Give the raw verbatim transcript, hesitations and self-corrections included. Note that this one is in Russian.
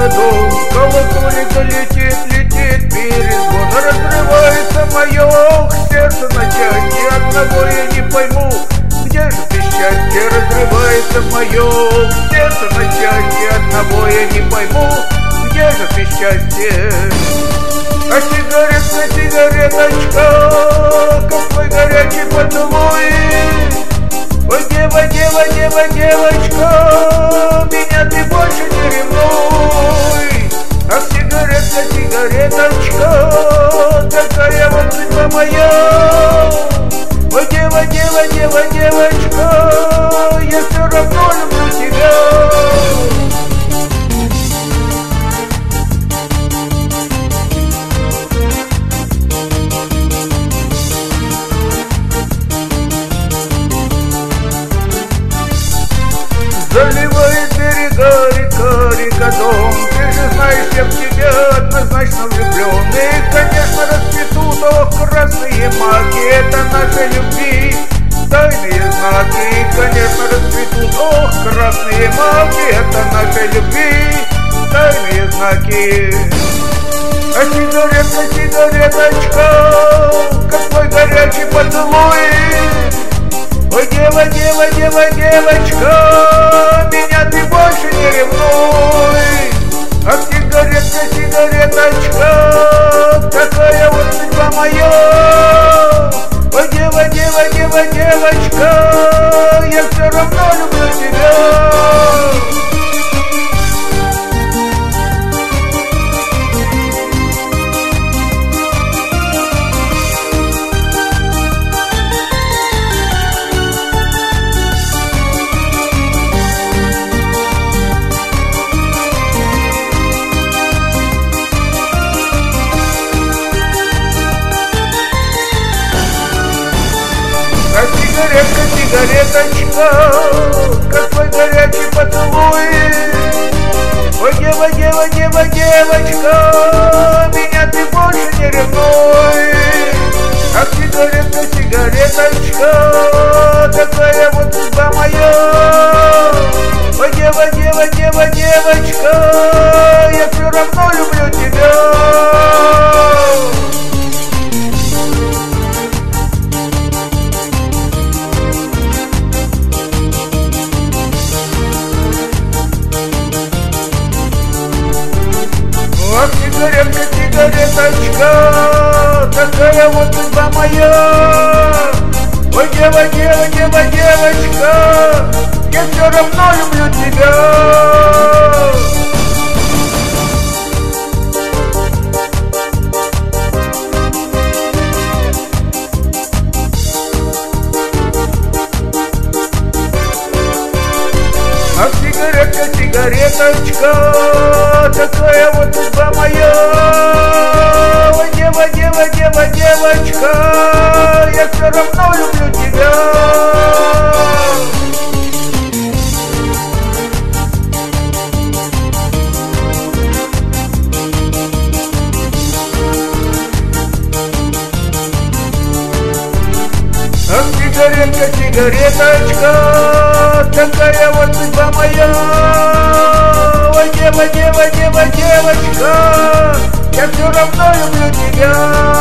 году колокольня летит, летит перезвон. Разрывается мое сердце на части, одного я не пойму, где же ты счастье? Разрывается мое сердце на части, одного я не пойму, где же ты счастье? А сигаретка, сигареточка, как твой горячий поцелуй. Ой, дева, дева, дева, девочка, меня ты больше не ревнуй. Ах, сигаретка, сигареточка, такая вот судьба моя. Ой, дева, дева, дева, девочка, я все равно люблю тебя. Заливает берега река, река дом. Ты же знаешь, я в тебя однозначно влюблен. И, конечно, расцветут, ох, красные маки, это нашей любви тайные знаки. Конечно, расцветут, ох, красные маки, это нашей любви тайные знаки. А сигаретка, сигареточка, как твой горячий поцелуй. Ой, дева, дева, дева, девочка, меня ты больше не ревнуй. А сигаретка, сигареточка, такая вот судьба моя. Ой, дева, дева, дева, девочка, я все равно люблю тебя. А сигаретка, сигареточка, как твой горячий поцелуй. Ой, дева, дева, дева, девочка, меня ты больше не ревнуй. А сигаретка, сигареточка, такая вот судьба моя. Ой, дева, дева, дева, девочка, я все равно люблю тебя. Ах, сигаретка, сигареточка, такая вот судьба моя. Ой, дева, дева, дева, девочка, я все равно люблю тебя. Ах, сигаретка, сигареточка, такая вот судьба моя. Ой, дева, дева, дева, девочка, я все равно люблю тебя. Ах, сигаретка, сигареточка, такая вот судьба моя. Ой, дева, дева, дева, девочка, я все равно люблю тебя.